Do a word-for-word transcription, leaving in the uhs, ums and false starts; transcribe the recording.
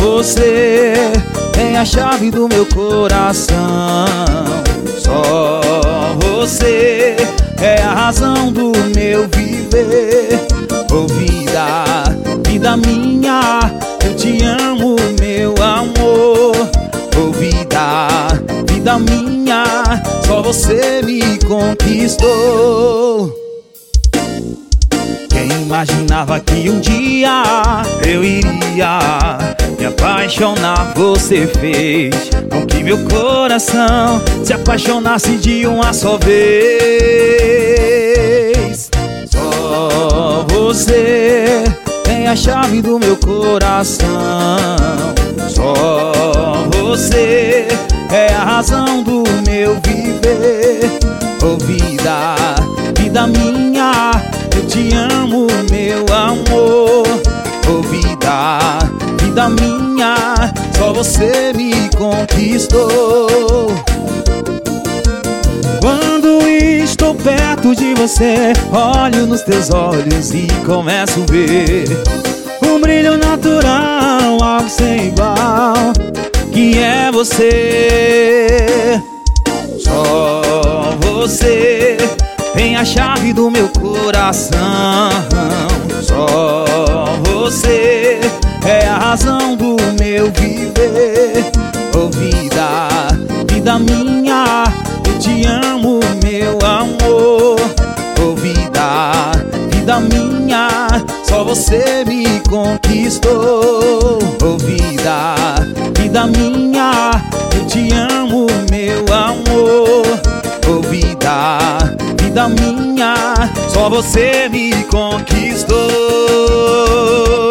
você tem a chave do meu coração. Só você é a razão do meu viver. Oh vida, vida minha, eu te amo, meu amor. Oh vida, vida minha, só você me conquistou. Quem imaginava que um dia eu iria me apaixonar? Você fez com que meu coração se apaixonasse de uma só vez. Só você tem a chave do meu coração. Só você é a razão do meu viver. Oh vida, vida minha, eu te amo, meu amor. Oh vida, vida minha, só você me conquistou. Quando estou perto de você, olho nos teus olhos e começo a ver um brilho natural, algo sem igual, que é você. Só você tem a chave do meu coração. Só você é a razão do meu viver. Oh vida, vida minha, eu te amo, meu amor. Oh vida, vida minha, só você me conquistou. Oh vida, vida minha, eu te amo, meu amor. Oh vida, vida minha, só você me conquistou.